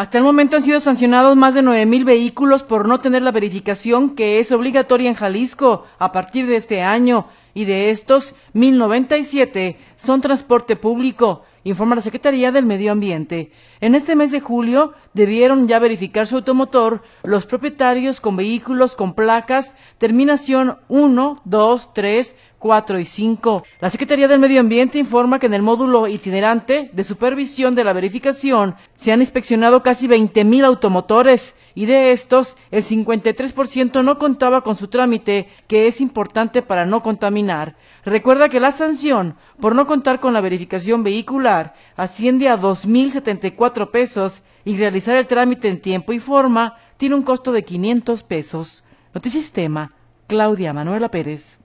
Hasta el momento han sido sancionados más de 9,000 vehículos por no tener la verificación que es obligatoria en Jalisco a partir de este año, y de estos, 1,097 son transporte público, informa la Secretaría del Medio Ambiente. En este mes de julio debieron ya verificar su automotor los propietarios con vehículos con placas terminación 1, 2, 3, 4 y 5. La Secretaría del Medio Ambiente informa que en el módulo itinerante de supervisión de la verificación se han inspeccionado casi 20,000 automotores, y de estos el 53% no contaba con su trámite, que es importante para no contaminar. Recuerda que la sanción por no contar con la verificación vehicular asciende a 2,074 pesos y realizar el trámite en tiempo y forma tiene un costo de 500 pesos. Notisistema, Claudia Manuela Pérez.